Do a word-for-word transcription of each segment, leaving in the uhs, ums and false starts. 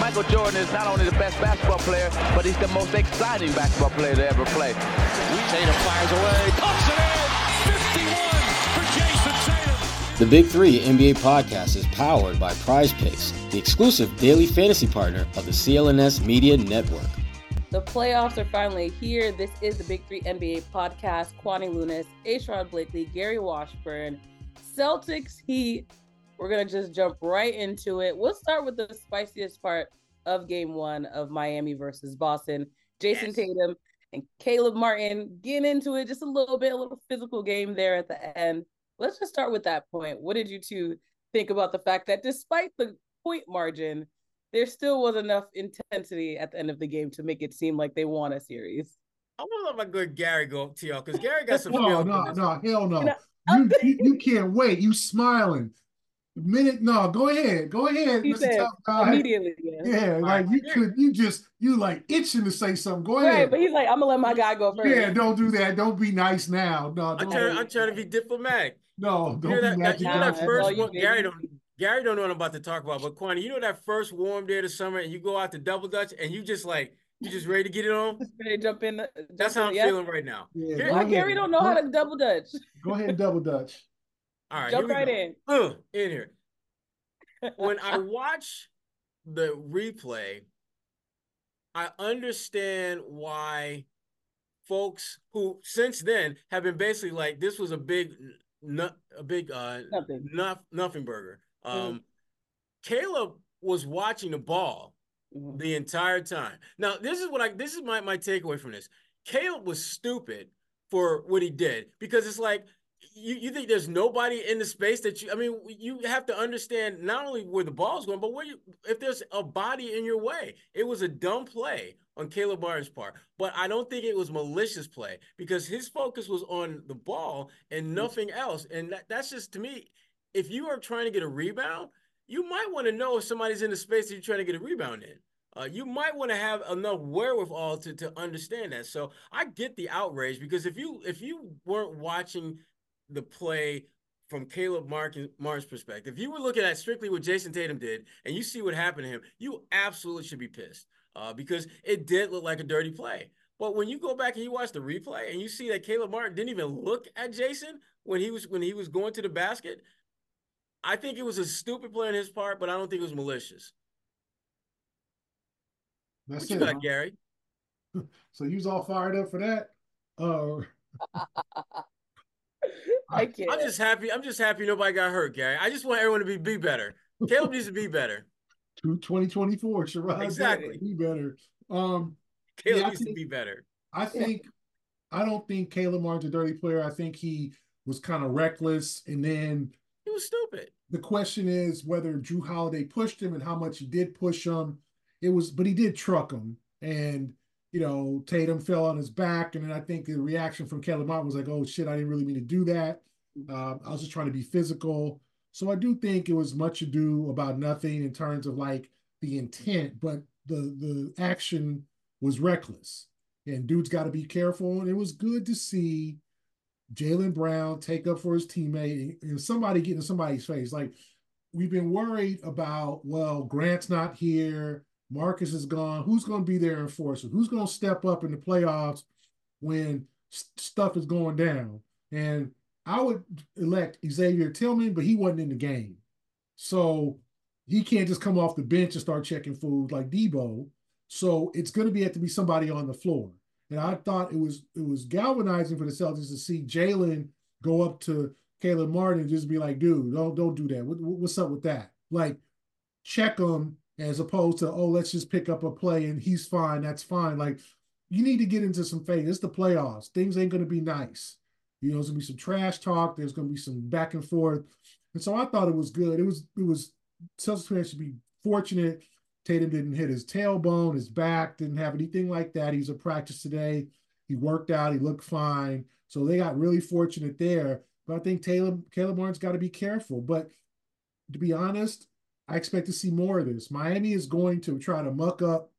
Michael Jordan is not only the best basketball player, but he's the most exciting basketball player to ever play. Tatum fires away, pumps it in, fifty-one for Jason Tatum. The Big Three N B A podcast is powered by Prize Picks, the exclusive daily fantasy partner of the C L N S Media Network. The playoffs are finally here. This is the Big Three N B A podcast. Kwani Lunis, Asharon Blakely, Gary Washburn, Celtics Heat. We're going to just jump right into it. We'll start with the spiciest part of game one of Miami versus Boston. Jason yes. Tatum and Caleb Martin getting into it just a little bit, a little physical game there at the end. Let's just start with that point. What did you two think about the fact that despite the point margin, there still was enough intensity at the end of the game to make it seem like they won a series? I want to let my good Gary go up to y'all because Gary got some no, no, no, hell no. You, you, you can't wait. You smiling. Minute, no, go ahead. Go ahead. He said immediately. Yeah, yeah like right, you here. could, you just, you like itching to say something. Go ahead. Right, but he's like, I'm going to let my guy go first. Yeah, don't do that. Don't be nice now. No, I'm trying, I'm trying to be diplomatic. No, don't you know be that, that, you know that first one, Gary don't Gary don't know what I'm about to talk about, but Kwani, you know that first warm day of the summer and you go out to Double Dutch and you just like, you just ready to get it on? Just ready to jump in. Jump That's how I'm yeah. feeling right now. Yeah, Here, Why Gary don't know go, how to Double Dutch? Go ahead and Double Dutch. All right, jump right go. in. Uh, in here. When I watch the replay, I understand why folks who since then have been basically like, this was a big, a big uh, nothing, nothing, nothing burger. Um, mm-hmm. Caleb was watching the ball mm-hmm. the entire time. Now, this is what I, this is my, my takeaway from this. Caleb was stupid for what he did because it's like, You you think there's nobody in the space that you, I mean, you have to understand not only where the ball's going, but where you, if there's a body in your way. It was a dumb play on Caleb Martin's part, but I don't think it was malicious play because his focus was on the ball and nothing else. And that, that's just, to me, if you are trying to get a rebound, you might want to know if somebody's in the space that you're trying to get a rebound in. Uh, you might want to have enough wherewithal to, to understand that. So I get the outrage because if you, if you weren't watching the play from Caleb Martin, Martin's perspective, if you were looking at strictly what Jason Tatum did and you see what happened to him, you absolutely should be pissed uh, because it did look like a dirty play. But when you go back and you watch the replay and you see that Caleb Martin didn't even look at Jason when he was when he was going to the basket, I think it was a stupid play on his part, but I don't think it was malicious. That's what it, you got, huh? Gary? So you was all fired up for that? Uh I can't. I'm just happy. I'm just happy nobody got hurt, Gary. I just want everyone to be, be better. Caleb needs to be better. twenty twenty-four, Sherrod. Exactly. Be better. Um, Caleb yeah, needs think, to be better. I think, I don't think Caleb Martin's a dirty player. I think he was kind of reckless. And then he was stupid. The question is whether Jrue Holiday pushed him and how much he did push him. It was, but he did truck him. And, you know, Tatum fell on his back. And then I think the reaction from Caleb Martin was like, oh, shit, I didn't really mean to do that. Uh, I was just trying to be physical. So I do think it was much ado about nothing in terms of like the intent, but the the action was reckless. And dude's got to be careful. And it was good to see Jaylen Brown take up for his teammate and somebody get in somebody's face. Like, we've been worried about, well, Grant's not here. Marcus is gone. Who's going to be their enforcer? Who's going to step up in the playoffs when st- stuff is going down? And I would elect Xavier Tillman, but he wasn't in the game. So he can't just come off the bench and start checking food like Debo. So it's going to be have to be somebody on the floor. And I thought it was it was galvanizing for the Celtics to see Jaylen go up to Caleb Martin and just be like, dude, don't, don't do that. What, what's up with that? Like, check him as opposed to, oh, let's just pick up a play and he's fine. That's fine. Like, you need to get into some faith. It's the playoffs. Things ain't going to be nice. You know, there's going to be some trash talk. There's going to be some back and forth. And so I thought it was good. It was, it was, Celtics fans should be fortunate. Tatum didn't hit his tailbone, his back, didn't have anything like that. He was at practice today. He worked out. He looked fine. So they got really fortunate there. But I think Taylor, Caleb Martin's got to be careful. But to be honest, I expect to see more of this. Miami is going to try to muck up.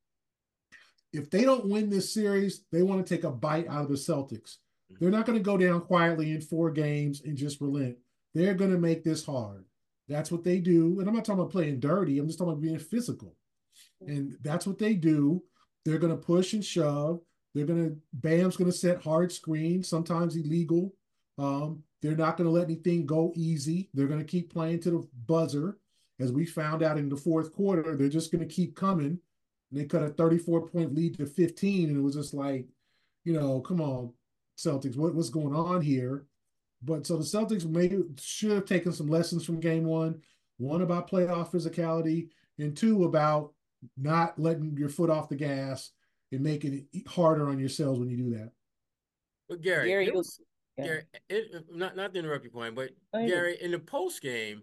If they don't win this series, they want to take a bite out of the Celtics. They're not going to go down quietly in four games and just relent. They're going to make this hard. That's what they do. And I'm not talking about playing dirty. I'm just talking about being physical. And that's what they do. They're going to push and shove. They're going to, Bam's going to set hard screens, sometimes illegal. Um, they're not going to let anything go easy. They're going to keep playing to the buzzer. As we found out in the fourth quarter, they're just going to keep coming. And they cut a thirty-four point lead to fifteen. And it was just like, you know, come on, Celtics, what, what's going on here? But so the Celtics maybe should have taken some lessons from game one. One about playoff physicality, and two about not letting your foot off the gas and making it harder on yourselves when you do that. But Gary, Gary, it was, yeah. Gary it, not, not to interrupt your point, but Oh, Gary, in the post game,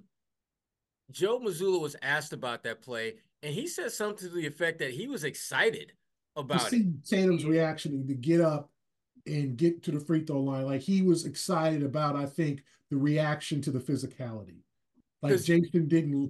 Joe Mazzulla was asked about that play, and he said something to the effect that he was excited about to see it. Tatum's reaction to get up and get to the free throw line, like he was excited about, I think, the reaction to the physicality. Like Jason didn't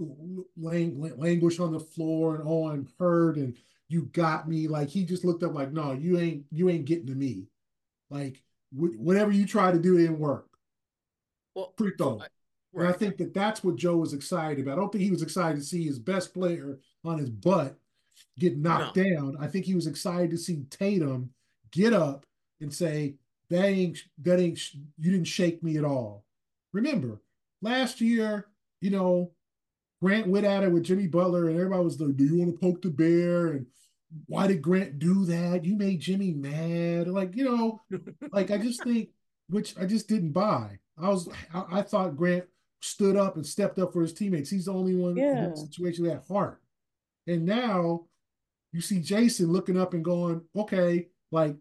lang- languish on the floor and oh, I'm hurt and you got me. Like he just looked up like, no, you ain't you ain't getting to me. Like wh- whatever you try to do didn't work. Well, free throw. I, right. And I think that that's what Joe was excited about. I don't think he was excited to see his best player on his butt get knocked no. down. I think he was excited to see Tatum get up and say, that ain't, that ain't, you didn't shake me at all. Remember, last year, you know, Grant went at it with Jimmy Butler and everybody was like, do you want to poke the bear? And why did Grant do that? You made Jimmy mad. Like, you know, like I just think, which I just didn't buy. I was, I, I thought Grant stood up and stepped up for his teammates. He's the only one yeah. in that situation that had heart. And now you see Jason looking up and going, okay, like,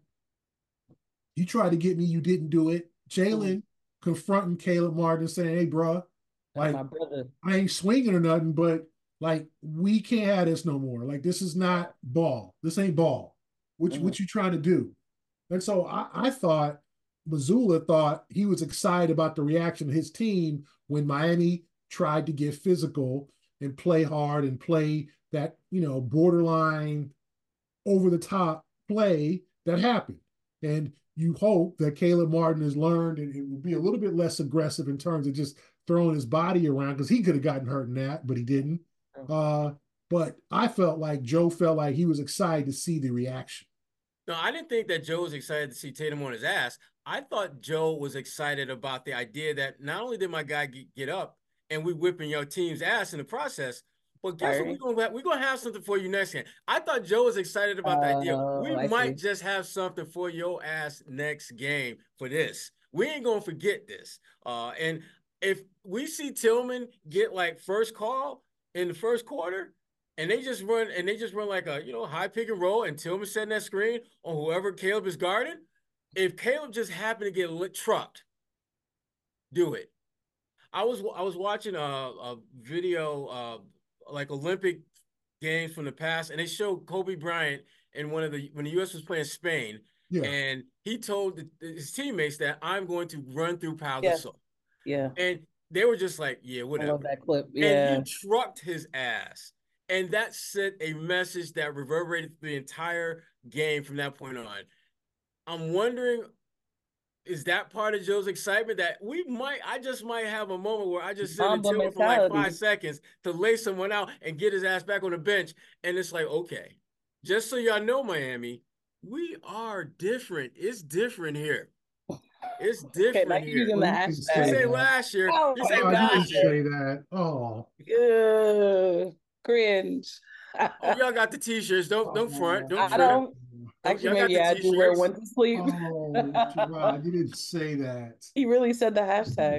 you tried to get me, you didn't do it. Jalen mm-hmm. confronting Caleb Martin saying, hey, bro, like, my brother. I ain't swinging or nothing, but like, we can't have this no more. Like, this is not ball. This ain't ball. What, mm-hmm. what you trying to do? And so I, I thought Mazzulla thought he was excited about the reaction of his team when Miami tried to get physical and play hard and play that, you know, borderline over the top play that happened. And you hope that Caleb Martin has learned and it will be a little bit less aggressive in terms of just throwing his body around, because he could have gotten hurt in that, but he didn't. Uh, but I felt like Joe felt like he was excited to see the reaction. No, I didn't think that Joe was excited to see Tatum on his ass. I thought Joe was excited about the idea that not only did my guy get up and we whipping your team's ass in the process, but guess what? We're gonna have, we're gonna have something for you next game. I thought Joe was excited about the uh, idea. We I might see. just have something for your ass next game for this. We ain't gonna forget this. Uh, and if we see Tillman get like first call in the first quarter, and they just run and they just run like a you know high pick and roll, and Tillman setting that screen on whoever Caleb is guarding. If Caleb just happened to get lit, trucked, do it. I was I was watching a, a video. Uh, like Olympic games from the past, and they showed Kobe Bryant in one of the when the U S was playing Spain, yeah. and he told the, his teammates that I'm going to run through Pau Gasol. Yeah. yeah, and they were just like, yeah, whatever. I love that clip. Yeah, and he trucked his ass, and that sent a message that reverberated the entire game from that point on. I'm wondering, is that part of Joe's excitement that we might, I just might have a moment where I just sit and chill for like five seconds to lay someone out and get his ass back on the bench. And it's like, okay, just so y'all know, Miami, we are different. It's different here. It's different okay, here. Using the hashtag. You say last year. Oh, you say oh, last year. Say that. Oh. Uh, cringe. Oh, y'all got the t-shirts. Don't, don't front. Don't I front. don't. Actually, maybe I do wear one to sleep. Oh, Gerard, you didn't say that. He really said the hashtag.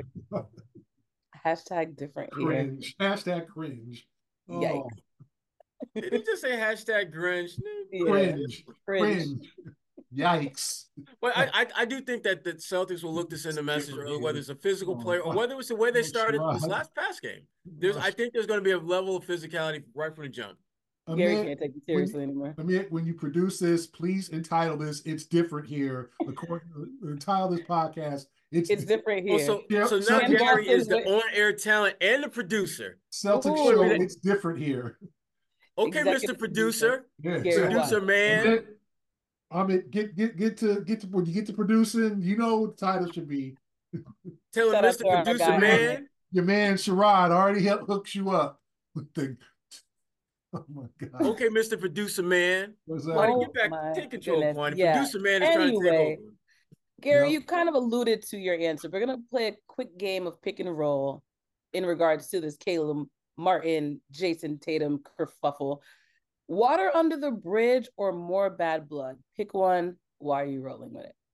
Hashtag different cringe. Here. Hashtag cringe. Oh. Yikes. Did he just say hashtag cringe? Yeah. Cringe. Cringe. Yikes. But I, I I do think that the Celtics will look to send a message, or whether it's a physical player or whether it's the way they started this last pass game. There's I think there's going to be a level of physicality right from the jump. Gary can't take you seriously when, anymore. Amit, when you produce this, please entitle this "It's Different Here." According to entitle this podcast, "It's, it's different here." Oh, so, yeah, so now Gary Boston is the on-air talent and the producer. Celtics show "It's Different Here." Okay, Executive Mister Producer, yeah. producer man. Amit, get get get to get to when you get to producing, you know what the title should be. Tell him, Mister Producer man. Your man Sherrod already hooks you up with the. Oh my God. Okay, Mister Producer Man. What's that? Kwani, Oh get back. my Take control, goodness. Kwani. Yeah. Producer Man is trying to take Anyway, over. Gary, Yep. you kind of alluded to your answer. We're gonna play a quick game of pick and roll in regards to this Caleb Martin, Jason Tatum kerfuffle. Water under the bridge or more bad blood? Pick one. Why are you rolling with it?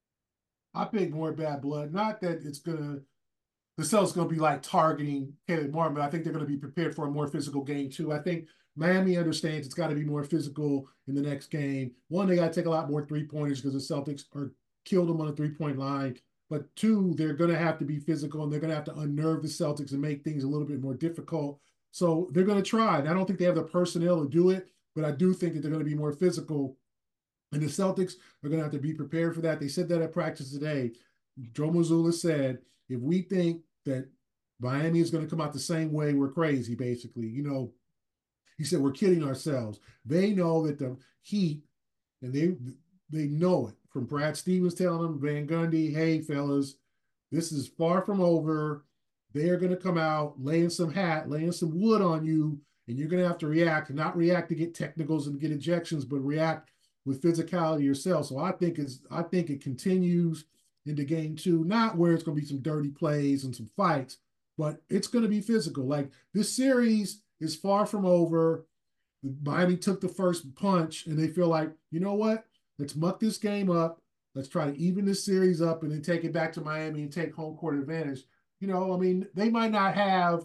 I pick more bad blood. Not that it's gonna the Celtics gonna be like targeting Caleb Martin, but I think they're gonna be prepared for a more physical game too. I think Miami understands it's got to be more physical in the next game. One, they got to take a lot more three pointers because the Celtics are killed them on the three point line. But two, they're going to have to be physical and they're going to have to unnerve the Celtics and make things a little bit more difficult. So they're going to try. And I don't think they have the personnel to do it, but I do think that they're going to be more physical. And the Celtics are going to have to be prepared for that. They said that at practice today. Joe Mazzulla said, if we think that Miami is going to come out the same way, we're crazy, basically. You know, he said, we're kidding ourselves. They know that the Heat, and they they know it from Brad Stevens telling them, Van Gundy, hey, fellas, this is far from over. They are going to come out laying some hat, laying some wood on you, and you're going to have to react, and not react to get technicals and get ejections, but react with physicality yourself. So I think it's I think it continues into game two, not where it's going to be some dirty plays and some fights, but it's going to be physical. Like, this series is far from over. Miami took the first punch, and they feel like, you know what? Let's muck this game up. Let's try to even this series up and then take it back to Miami and take home court advantage. You know, I mean, they might not have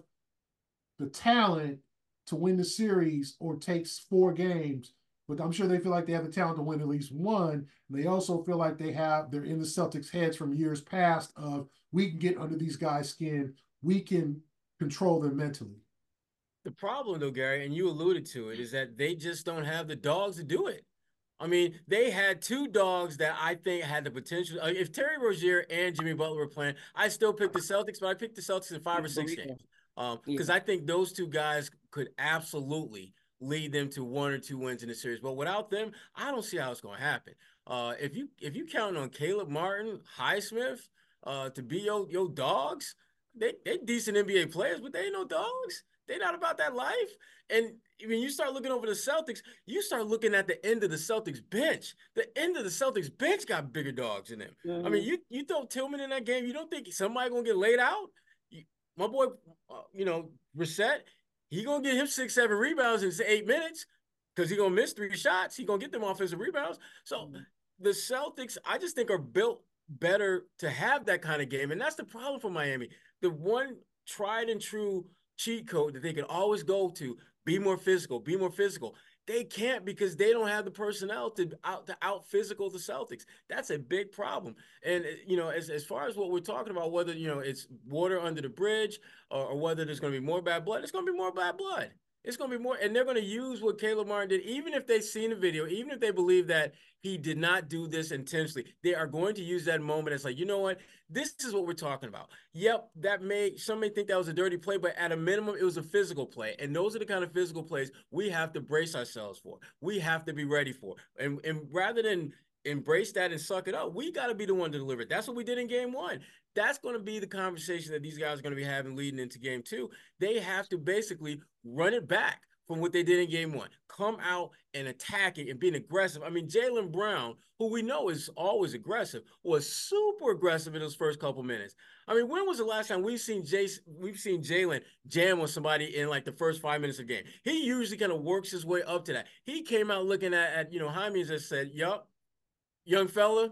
the talent to win the series or takes four games, but I'm sure they feel like they have the talent to win at least one. And they also feel like they have, they're in the Celtics' heads from years past of, we can get under these guys' skin. We can control them mentally. The problem, though, Gary, and you alluded to it, is that they just don't have the dogs to do it. I mean, they had two dogs that I think had the potential. Uh, if Terry Rozier and Jimmy Butler were playing, I still pick the Celtics, but I picked the Celtics in five or six games because um, yeah. I think those two guys could absolutely lead them to one or two wins in the series. But without them, I don't see how it's going to happen. Uh, if you if you count on Caleb Martin, Highsmith uh, to be your your dogs, they they decent N B A players, but they ain't no dogs. They're not about that life. And when you start looking over the Celtics, you start looking at the end of the Celtics bench. The end of the Celtics bench got bigger dogs in them. Mm-hmm. I mean, you you throw Tillman in that game, you don't think somebody going to get laid out? You, my boy, uh, you know, Brissett, he going to get him six, seven rebounds in eight minutes because he going to miss three shots. He going to get them offensive rebounds. So mm-hmm. the Celtics, I just think, are built better to have that kind of game. And that's the problem for Miami. The one tried and true cheat code that they can always go to, be more physical, be more physical. They can't because they don't have the personnel to out to out physical the Celtics. That's a big problem. And, you know, as, as far as what we're talking about, whether, you know, it's water under the bridge or, or whether there's going to be more bad blood, it's going to be more bad blood. It's going to be more, and they're going to use what Caleb Martin did, even if they've seen the video, even if they believe that he did not do this intentionally, they are going to use that moment as like, you know what, this is what we're talking about. Yep, that may, some may think that was a dirty play, but at a minimum, it was a physical play. And those are the kind of physical plays we have to brace ourselves for. We have to be ready for. And, and rather than embrace that and suck it up, we got to be the one to deliver it. That's what we did in game one. That's going to be the conversation that these guys are going to be having leading into game two. They have to basically run it back from what they did in game one. Come out and attack it and being aggressive. I mean, Jaylen Brown, who we know is always aggressive, was super aggressive in those first couple minutes. I mean, when was the last time we've seen Jace, we've seen Jaylen jam on somebody in like the first five minutes of the game? He usually kind of works his way up to that. He came out looking at, at you know, Jaime and just said, yup, young fella,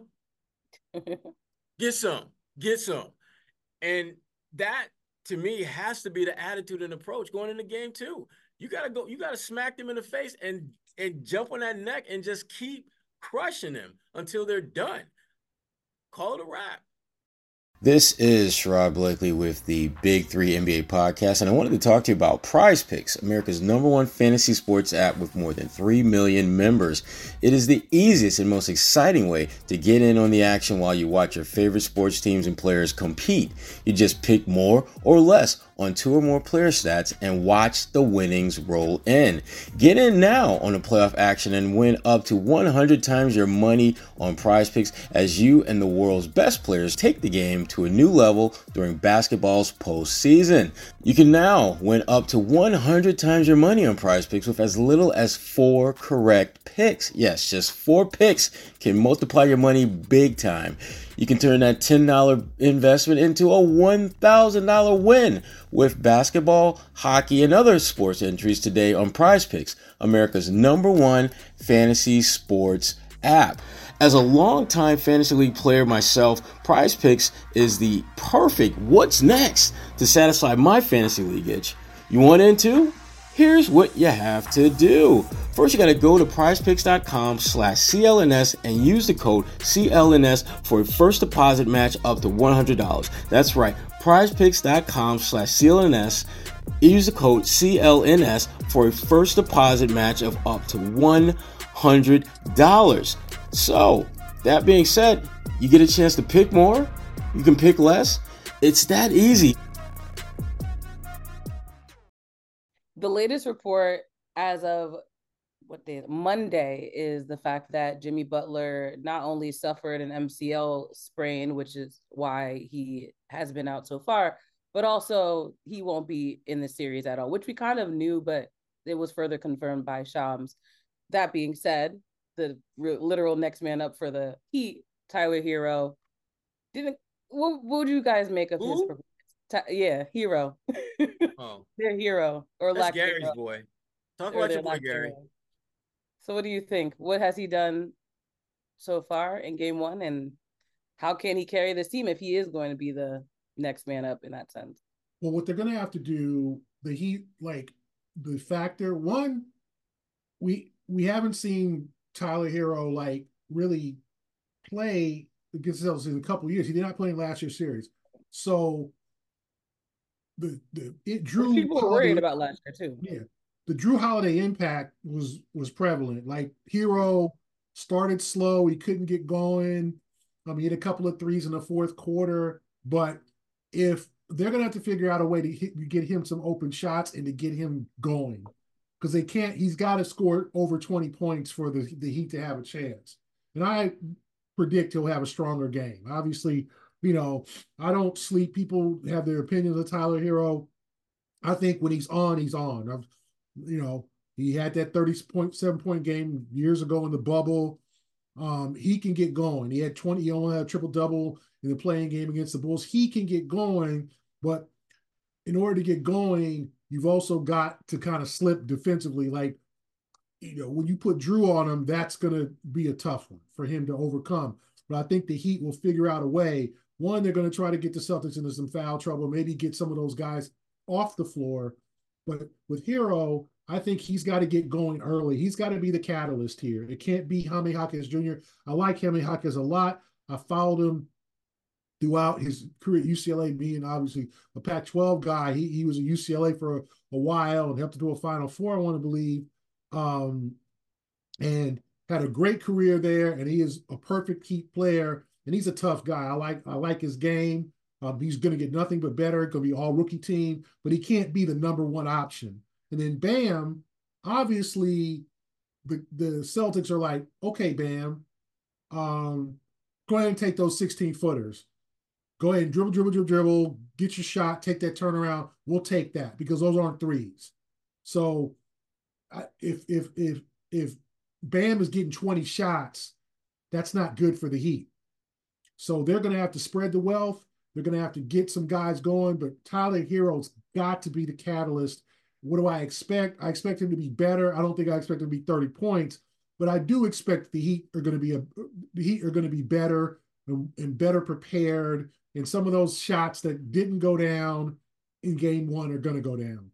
get some. Get some. And that, to me, has to be the attitude and approach going into game two. You got to go, you got to smack them in the face and, and jump on that neck and just keep crushing them until they're done. Call it a wrap. This is Sherrod Blakely with the Big Three N B A Podcast, and I wanted to talk to you about Prize Picks, America's number one fantasy sports app with more than three million members. It is the easiest and most exciting way to get in on the action while you watch your favorite sports teams and players compete. You just pick more or less on two or more player stats and watch the winnings roll in. Get in now on the playoff action and win up to one hundred times your money on Prize Picks as you and the world's best players take the game to a new level during basketball's postseason. You can now win up to one hundred times your money on Prize Picks with as little as four correct picks. Yes, just four picks can multiply your money big time. You can turn that ten dollars investment into a one thousand dollars win with basketball, hockey, and other sports entries today on Prize Picks, America's number one fantasy sports app. As a longtime fantasy league player myself, Prize Picks is the perfect what's next to satisfy my fantasy league itch. You want into? Here's what you have to do. First, you got to go to prizepicks.com slash CLNS and use the code C L N S for a first deposit match up to one hundred dollars. That's right, prizepicks.com slash CLNS. Use the code C L N S for a first deposit match of up to one hundred dollars. So, that being said, you get a chance to pick more, you can pick less. It's that easy. The latest report as of what day? Monday is the fact that Jimmy Butler not only suffered an M C L sprain, which is why he has been out so far, but also he won't be in the series at all, which we kind of knew, but it was further confirmed by Shams. That being said, the re- literal next man up for the Heat, Tyler Hero, didn't. What, what would you guys make of Ooh? his performance? Ty, yeah, Hero. Oh, their hero or That's lack Gary's hero. boy. Talk about your boy Gary. Hero. So, what do you think? What has he done so far in Game One, and how can he carry this team if he is going to be the next man up in that sense? Well, what they're going to have to do, the Heat, like the factor one, we we haven't seen Tyler Hero like really play against the Celtics in a couple of years. He did not play in last year's series, so the the it drew. People were worried about last year too. Yeah, the Drew Holiday impact was was prevalent. Like Hero started slow, he couldn't get going. Um, he had a couple of threes in the fourth quarter, but if they're gonna have to figure out a way to hit, get him some open shots and to get him going. Because they can't, he's got to score over twenty points for the, the Heat to have a chance. And I predict he'll have a stronger game. Obviously, you know, I don't sleep. People have their opinions of Tyler Hero. I think when he's on, he's on. I've, you know, he had that thirty point seven point game years ago in the bubble. Um, he can get going. He had twenty, he only had a triple double in the playing game against the Bulls. He can get going, but in order to get going, you've also got to kind of slip defensively. Like, you know, when you put Drew on him, that's going to be a tough one for him to overcome. But I think the Heat will figure out a way. One, they're going to try to get the Celtics into some foul trouble, maybe get some of those guys off the floor. But with Hero, I think he's got to get going early. He's got to be the catalyst here. It can't be Jaime Jaquez Junior I like Jaime Jaquez a lot. I followed him throughout his career at U C L A, being obviously a Pac twelve guy. He, he was at U C L A for a, a while and helped to do a Final Four, I want to believe, um, and had a great career there. And he is a perfect Heat player, and he's a tough guy. I like I like his game. Um, he's going to get nothing but better. It's going to be all rookie team, but he can't be the number one option. And then Bam, obviously, the the Celtics are like, okay, Bam, um, go ahead and take those sixteen footers. Go ahead and dribble, dribble, dribble, dribble, get your shot, take that turnaround. We'll take that because those aren't threes. So if if if if Bam is getting twenty shots, that's not good for the Heat. So they're going to have to spread the wealth. They're going to have to get some guys going, but Tyler Hero's got to be the catalyst. What do I expect? I expect him to be better. I don't think I expect him to be thirty points, but I do expect the Heat are going to be a the Heat are going to be better and, and better prepared. And some of those shots that didn't go down in game one are going to go down.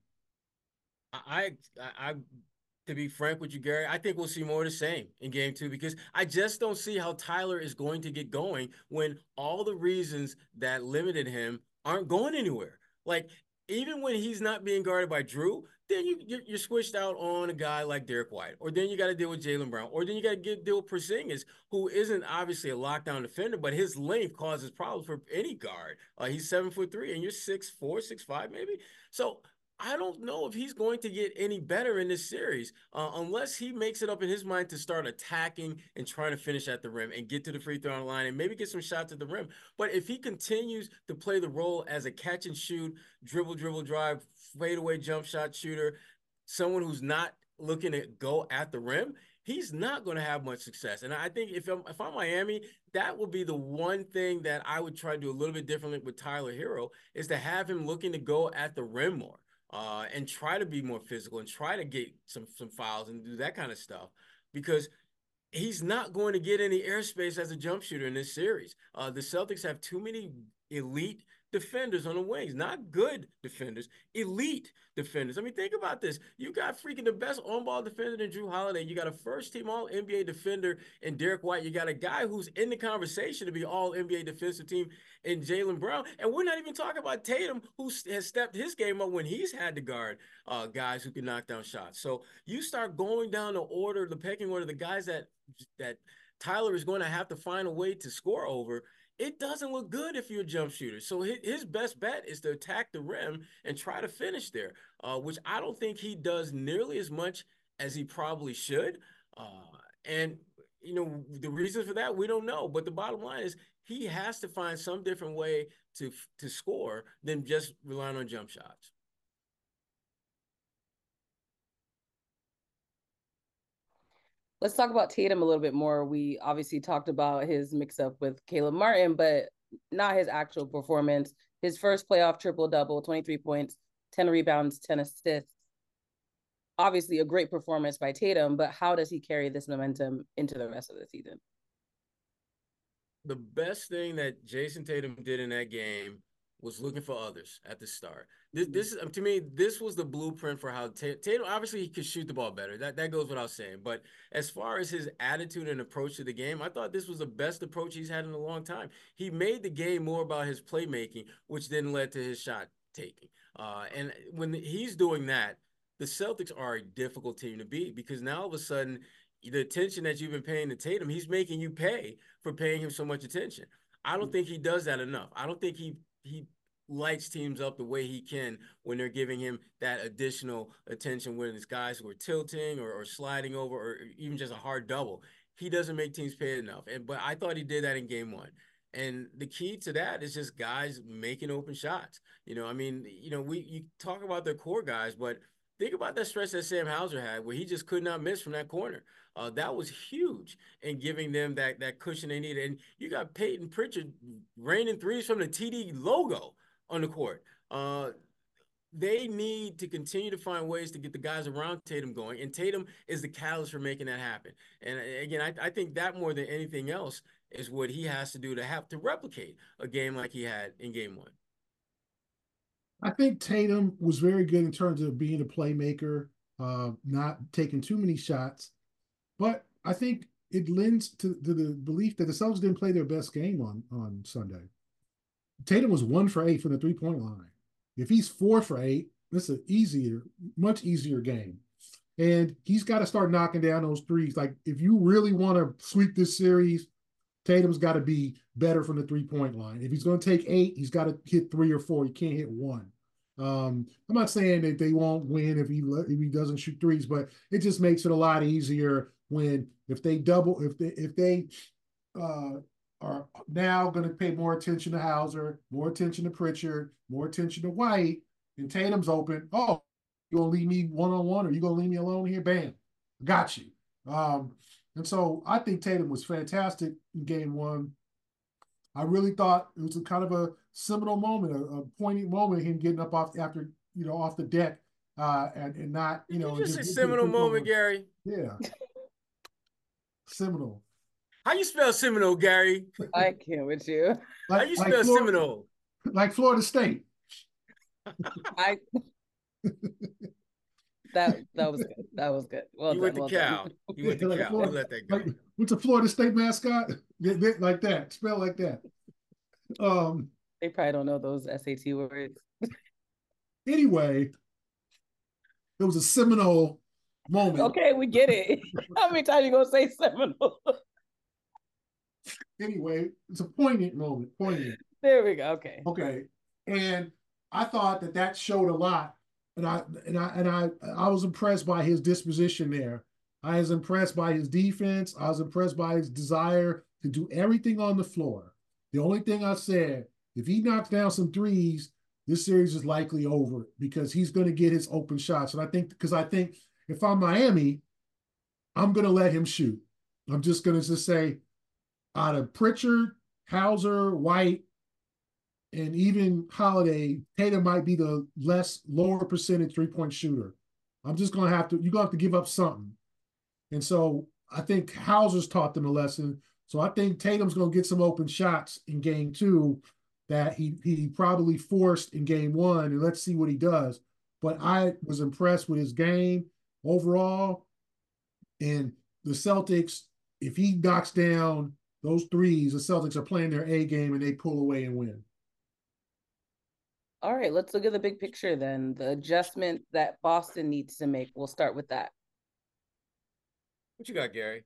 I, I, I, to be frank with you, Gary, I think we'll see more of the same in game two because I just don't see how Tyler is going to get going when all the reasons that limited him aren't going anywhere. Like, even when he's not being guarded by Drew, then you, you're, you're switched out on a guy like Derek White, or then you got to deal with Jaylen Brown, or then you got to get deal with Porzingis, who isn't obviously a lockdown defender, but his length causes problems for any guard. Uh, he's seven foot three, and you're six four, six five, maybe. So I don't know if he's going to get any better in this series uh, unless he makes it up in his mind to start attacking and trying to finish at the rim and get to the free throw line and maybe get some shots at the rim. But if he continues to play the role as a catch and shoot, dribble, dribble, drive, fadeaway jump shot shooter, someone who's not looking to go at the rim, he's not going to have much success. And I think if I'm, if I'm Miami, that will be the one thing that I would try to do a little bit differently with Tyler Herro, is to have him looking to go at the rim more. Uh, and try to be more physical and try to get some some fouls and do that kind of stuff, because he's not going to get any airspace as a jump shooter in this series. Uh, the Celtics have too many elite defenders on the wings, not good defenders, elite defenders. I mean, think about this. You got freaking the best on-ball defender than Jrue Holiday. You got a first-team All-N B A defender in Derek White. You got a guy who's in the conversation to be All-N B A defensive team in Jaylen Brown. And we're not even talking about Tatum, who has stepped his game up when he's had to guard uh, guys who can knock down shots. So you start going down the order, the pecking order, the guys that that Tyler is going to have to find a way to score over. It doesn't look good if you're a jump shooter. So his best bet is to attack the rim and try to finish there, uh, which I don't think he does nearly as much as he probably should. Uh, and, you know, the reasons for that, we don't know. But the bottom line is he has to find some different way to, to score than just relying on jump shots. Let's talk about Tatum a little bit more. We obviously talked about his mix-up with Caleb Martin, but not his actual performance. His first playoff triple-double, twenty-three points, ten rebounds, ten assists. Obviously a great performance by Tatum, but how does he carry this momentum into the rest of the season? The best thing that Jason Tatum did in that game was looking for others at the start. This, this to me, this was the blueprint for how Tatum, obviously he could shoot the ball better. That, that goes without saying. But as far as his attitude and approach to the game, I thought this was the best approach he's had in a long time. He made the game more about his playmaking, which then led to his shot taking. Uh, and when he's doing that, the Celtics are a difficult team to beat, because now all of a sudden, the attention that you've been paying to Tatum, he's making you pay for paying him so much attention. I don't think he does that enough. I don't think he he lights teams up the way he can when they're giving him that additional attention, when it's guys who are tilting or, or sliding over, or even just a hard double. He doesn't make teams pay enough. And but I thought he did that in game one. And the key to that is just guys making open shots. You know, I mean, you know, we you talk about their core guys, but think about that stretch that Sam Hauser had where he just could not miss from that corner. Uh, that was huge in giving them that that cushion they needed. And you got Peyton Pritchard raining threes from the T D logo on the court. Uh, they need to continue to find ways to get the guys around Tatum going. And Tatum is the catalyst for making that happen. And again, I, I think that more than anything else is what he has to do to have to replicate a game like he had in game one. I think Tatum was very good in terms of being a playmaker, uh, not taking too many shots. But I think it lends to, to the belief that the Celtics didn't play their best game on, on Sunday. Tatum was one for eight from the three-point line. If he's four for eight, that's an easier, much easier game. And he's got to start knocking down those threes. Like, if you really want to sweep this series, Tatum's got to be better from the three-point line. If he's going to take eight, he's got to hit three or four. He can't hit one. Um, I'm not saying that they won't win if he if he doesn't shoot threes, but it just makes it a lot easier when if they double if they if they uh, are now going to pay more attention to Hauser, more attention to Pritchard, more attention to White, and Tatum's open. Oh, you gonna leave me one on one, or you gonna leave me alone here? Bam, got you. Um, and so I think Tatum was fantastic in game one. I really thought it was a kind of a seminal moment, a, a poignant moment, him getting up off after, you know, off the deck uh, and, and not, you know. Just, just a seminal moment, Gary. Yeah. Seminal. How you spell seminal, Gary? I can't with you. Like, How you spell like Florida, seminal? Like Florida State. I. That that was good. That was good. Well you done, went to well Cal. Done. You went to like Cal. Florida, we'll let that go. Like, what's a Florida State mascot? Like that. Spell like that. Um. They probably don't know those S A T words. Anyway, it was a seminal moment. Okay, we get it. How many times you gonna say seminal? Anyway, it's a poignant moment. Poignant. There we go. Okay. Okay. And I thought that that showed a lot and I and I and I I was impressed by his disposition there. I was impressed by his defense. I was impressed by his desire to do everything on the floor. The only thing I said, if he knocks down some threes, this series is likely over because he's going to get his open shots. And I think because I think if I'm Miami, I'm going to let him shoot. I'm just going to just say out of Pritchard, Hauser, White, and even Holiday, Tatum might be the less lower percentage three-point shooter. I'm just going to have to, you're going to have to give up something. And so I think Hauser's taught them a lesson. So I think Tatum's going to get some open shots in game two that he he probably forced in game one, and let's see what he does. But I was impressed with his game overall. And the Celtics, if he knocks down those threes, the Celtics are playing their A game and they pull away and win. All right, let's look at the big picture then. The adjustment that Boston needs to make. We'll start with that. What you got, Gary?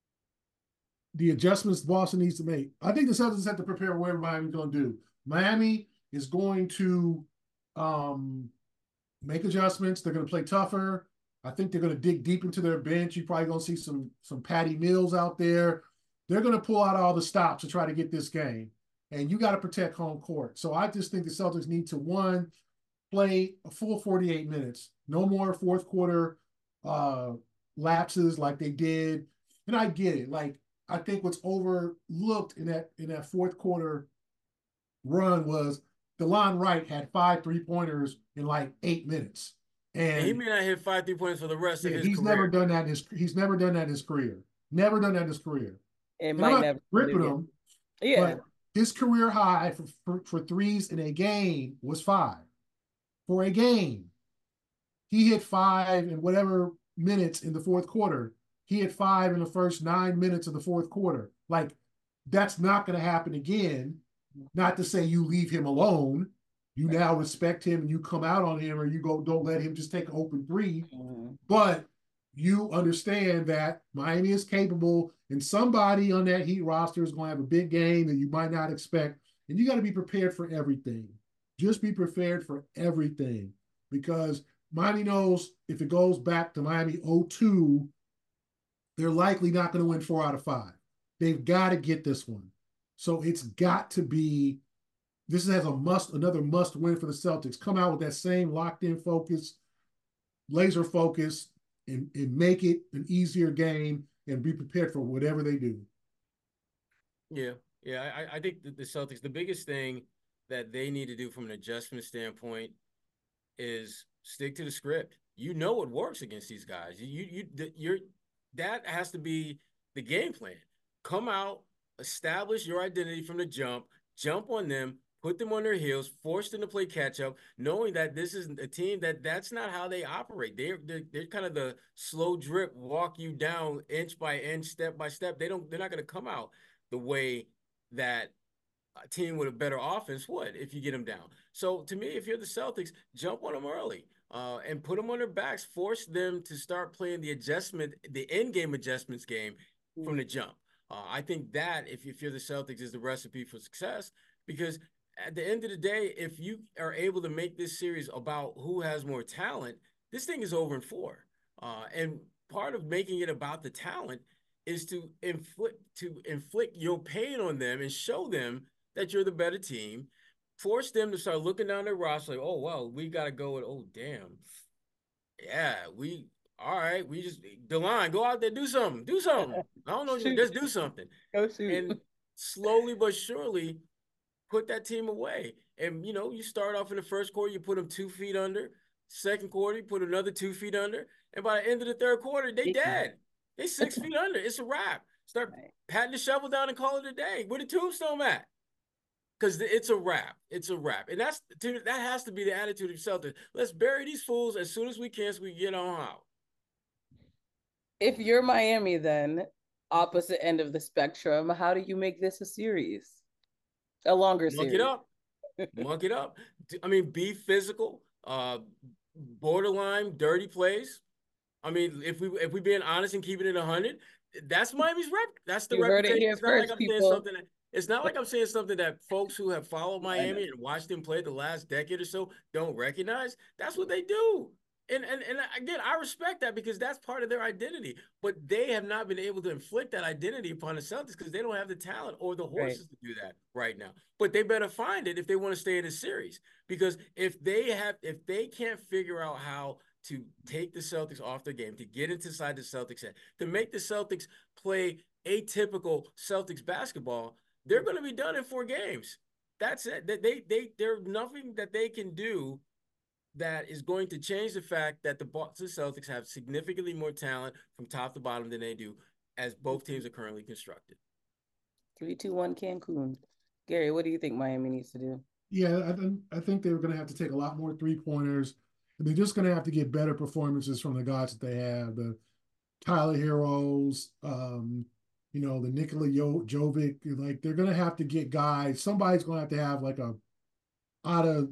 The adjustments Boston needs to make. I think the Celtics have to prepare whatever Miami's going to do. Miami is going to um, make adjustments. They're going to play tougher. I think they're going to dig deep into their bench. You're probably going to see some some Patty Mills out there. They're going to pull out all the stops to try to get this game. And you got to protect home court. So I just think the Celtics need to, one, play a full forty-eight minutes. No more fourth quarter uh, lapses like they did. And I get it. Like, I think what's overlooked in that in that fourth quarter run was DeLon Wright had five three-pointers in like eight minutes. And, and he may not hit five three-pointers for the rest yeah, of his he's career. never done that in his he's never done that in his career. Never done that in his career. It and might I'm never ripping him. Yeah. But his career high for, for, for threes in a game was five. For a game. He hit five in whatever minutes in the fourth quarter. He hit five in the first nine minutes of the fourth quarter. Like, that's not going to happen again. Not to say you leave him alone. You now respect him and you come out on him, or you go, don't let him just take an open three. Mm-hmm. But you understand that Miami is capable, and somebody on that Heat roster is going to have a big game that you might not expect. And you got to be prepared for everything. Just be prepared for everything, because Miami knows if it goes back to Miami oh two, they're likely not going to win four out of five. They've got to get this one. So it's got to be, this has a must, another must win for the Celtics. Come out with that same locked in focus, laser focus, and, and make it an easier game and be prepared for whatever they do. Yeah. Yeah. I, I think that the Celtics, the biggest thing that they need to do from an adjustment standpoint is stick to the script. You know what works against these guys. You, you, you're, that has to be the game plan. Come out, establish your identity from the jump, jump on them, put them on their heels, force them to play catch up, knowing that this is a team that that's not how they operate. They're, they're, they're kind of the slow drip, walk you down inch by inch, step by step. They don't, they're not going to come out the way that a team with a better offense would if you get them down. So to me, if you're the Celtics, jump on them early uh, and put them on their backs, force them to start playing the adjustment, the end game adjustments game from the jump. Uh, I think that if, if you're the Celtics is the recipe for success, because at the end of the day, if you are able to make this series about who has more talent, this thing is over in four. Uh, and part of making it about the talent is to inflict to inflict your pain on them and show them that you're the better team. Force them to start looking down their roster like, oh, well, we got to go with, oh, damn. Yeah, we, all right, we just, DeLon, go out there, do something, do something. I don't know, just do something. Go shoot. And slowly but surely, put that team away. And, you know, you start off in the first quarter, you put them two feet under. Second quarter, you put another two feet under. And by the end of the third quarter, they dead. They six feet under. It's a wrap. Start patting the shovel down and call it a day. Where the tombstone at? Because it's a wrap. It's a wrap. And that's that has to be the attitude of Celtics. Let's bury these fools as soon as we can so we get on out. If you're Miami, then, opposite end of the spectrum, how do you make this a series? A longer Muck series. it up. Muck it up. I mean, be physical, uh, borderline, dirty plays. I mean, if we if we being honest and keeping it a hundred, that's Miami's rep. That's the you reputation. Heard it here it's first, not like I'm people. saying something that It's not like I'm saying something that folks who have followed Miami and watched them play the last decade or so don't recognize. That's what they do. And, and and again, I respect that because that's part of their identity. But they have not been able to inflict that identity upon the Celtics because they don't have the talent or the horses right. to do that right now. But they better find it if they want to stay in this series. Because if they have, if they can't figure out how to take the Celtics off their game, to get inside the Celtics head, to make the Celtics play atypical Celtics basketball, they're going to be done in four games. That's it. They they they there's nothing that they can do that is going to change the fact that the Boston Celtics have significantly more talent from top to bottom than they do, as both teams are currently constructed. Three, two, one, Cancun. Gary, what do you think Miami needs to do? Yeah, I, th- I think they're going to have to take a lot more three pointers. And they're just going to have to get better performances from the guys that they have. The Tyler Heroes, um, you know, the Nikola jo- Jovic. Like they're going to have to get guys. Somebody's going to have to have like a out of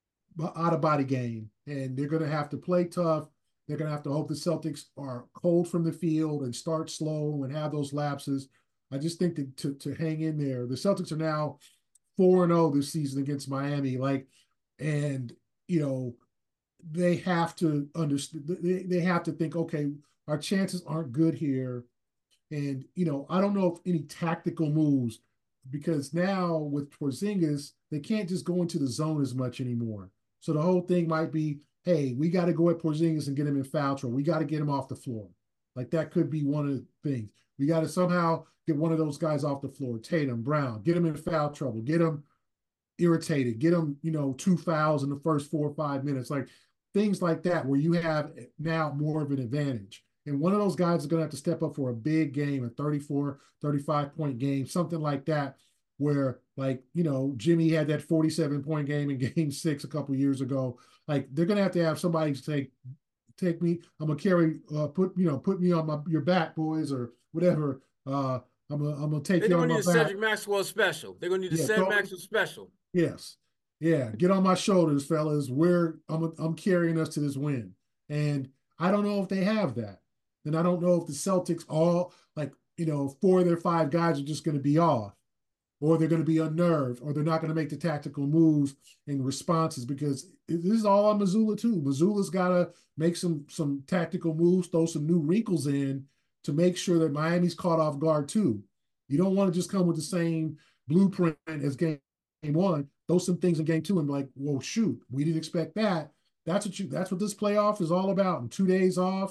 out of body game, and they're going to have to play tough. They're going to have to hope the Celtics are cold from the field and start slow and have those lapses. I just think that to to hang in there, the Celtics are now four and zero this season against Miami. Like, and you know, they have to understand. They, they have to think, okay, our chances aren't good here, and you know, I don't know if any tactical moves because now with Porzingis, they can't just go into the zone as much anymore. So the whole thing might be, hey, we got to go at Porzingis and get him in foul trouble. We got to get him off the floor. Like that could be one of the things. We got to somehow get one of those guys off the floor, Tatum, Brown, get him in foul trouble, get him irritated, get him, you know, two fouls in the first four or five minutes, like things like that where you have now more of an advantage. And one of those guys is going to have to step up for a big game, a thirty-four, thirty-five point game, something like that, where like, you know, Jimmy had that forty-seven point game in game six a couple years ago. Like they're going to have to have somebody to take, take me, I'm going to carry, uh, put, you know, put me on my, your back, boys, or whatever. Uh, I'm going I'm to take They're you on gonna my need back. a Cedric Maxwell special. They're going to need a yeah, Cedric Maxwell special. Yes. Yeah. Get on my shoulders, fellas. We're, I'm, I'm carrying us to this win. And I don't know if they have that. And I don't know if the Celtics all, like, you know, four of their five guys are just going to be off, or they're going to be unnerved, or they're not going to make the tactical moves and responses, because this is all on Mazzulla too. Mazzulla's got to make some some tactical moves, throw some new wrinkles in to make sure that Miami's caught off guard too. You don't want to just come with the same blueprint as game one, throw some things in game two and be like, whoa, shoot, we didn't expect that. That's what you. That's what this playoff is all about. And two days off,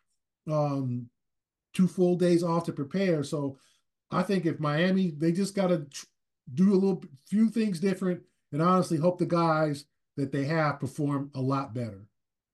um, two full days off to prepare. So I think if Miami, they just got to tr- do a little few things different, and honestly hope the guys that they have perform a lot better.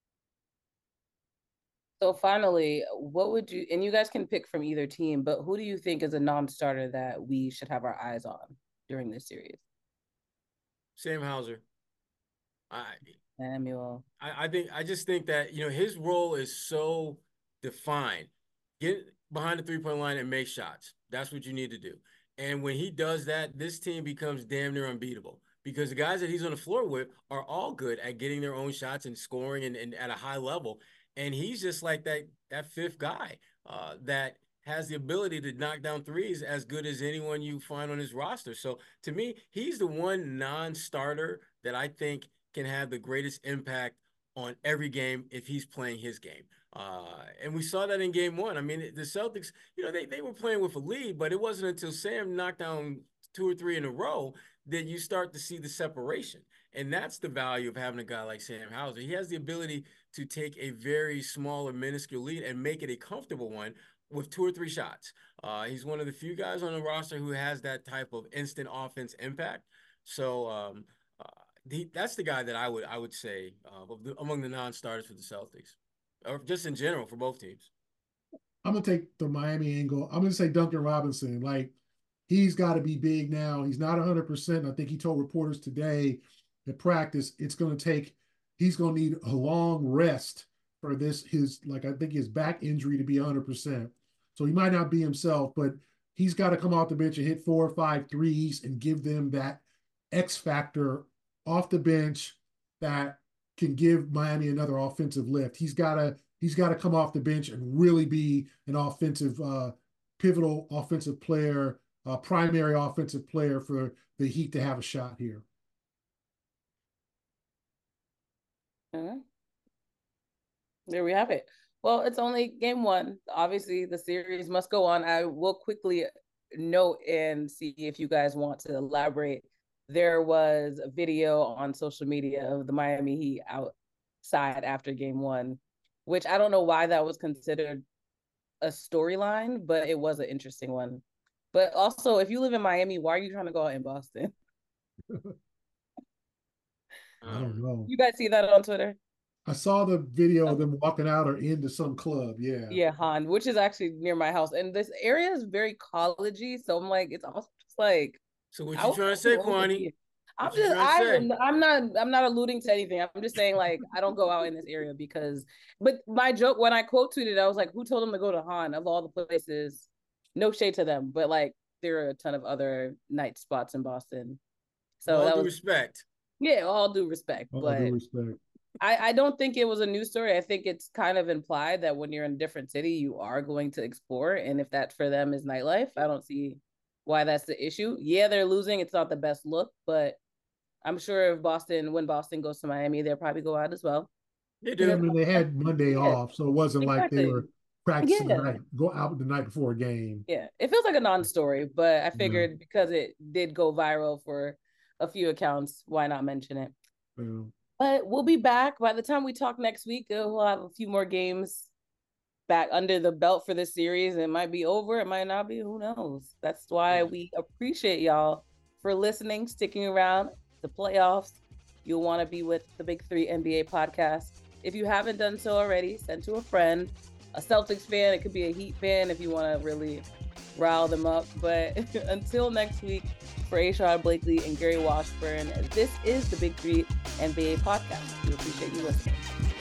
So finally, what would you, and you guys can pick from either team, but who do you think is a non-starter that we should have our eyes on during this series? Sam Hauser. I Samuel. I, I think I just think that, you know, his role is so defined. Get behind the three-point line and make shots. That's what you need to do. And when he does that, this team becomes damn near unbeatable, because the guys that he's on the floor with are all good at getting their own shots and scoring and, and at a high level. And he's just like that that fifth guy uh, that has the ability to knock down threes as good as anyone you find on his roster. So to me, he's the one non-starter that I think can have the greatest impact on every game if he's playing his game. Uh, and we saw that in game one. I mean, the Celtics, you know, they, they were playing with a lead, but it wasn't until Sam knocked down two or three in a row that you start to see the separation. And that's the value of having a guy like Sam Hauser. He has the ability to take a very small or minuscule lead and make it a comfortable one with two or three shots. Uh, he's one of the few guys on the roster who has that type of instant offense impact. So um, uh, the, that's the guy that I would I would say uh, among the non-starters for the Celtics, or just in general for both teams. I'm gonna take the Miami angle. I'm gonna say Duncan Robinson. Like, he's got to be big now. He's not one hundred percent. I think he told reporters today at practice it's going to take, he's going to need a long rest for this, his, like, I think his back injury to be one hundred percent. So he might not be himself, but he's got to come off the bench and hit four or five threes and give them that X factor off the bench that can give Miami another offensive lift. He's got to, he's got to come off the bench and really be an offensive, uh, pivotal offensive player uh, primary offensive player for the Heat to have a shot here. Uh-huh. There we have it. Well, it's only game one. Obviously, the series must go on. I will quickly note and see if you guys want to elaborate. There was a video on social media of the Miami Heat outside after game one, which I don't know why that was considered a storyline, but it was an interesting one. But also, if you live in Miami, why are you trying to go out in Boston? I don't know. You guys see that on Twitter? I saw the video of them walking out or into some club. Yeah. Yeah, Han, which is actually near my house. And this area is very collegey. So I'm like, it's also just like. So what you trying to say, Kwani? I'm just, I, I'm not, I'm not alluding to anything. I'm just saying, like, I don't go out in this area because, but my joke, when I quote tweeted, I was like, who told them to go to Han of all the places? No shade to them, but like, there are a ton of other night spots in Boston. So all that due was, respect. Yeah, all due respect. All but due respect. I, I don't think it was a news story. I think it's kind of implied that when you're in a different city, you are going to explore. And if that for them is nightlife, I don't see why that's the issue. Yeah, they're losing. It's not the best look, but I'm sure if Boston, when Boston goes to Miami, they'll probably go out as well. They do. I mean, they had Monday yeah. off, so it wasn't exactly. like they were practicing yeah. the night, go out the night before a game. Yeah, it feels like a non-story, but I figured yeah. because it did go viral for a few accounts, why not mention it? Yeah. But we'll be back. By the time we talk next week, we'll have a few more games back under the belt for this series. It might be over. It might not be. Who knows? That's why we appreciate y'all for listening, sticking around. The playoffs. You'll want to be with the Big Three N B A podcast. If you haven't done so already, send to a friend, a Celtics fan. It could be a Heat fan if you want to really rile them up. But until next week, for Ashawn Blakely and Gary Washburn, this is the Big Three N B A podcast. We appreciate you listening.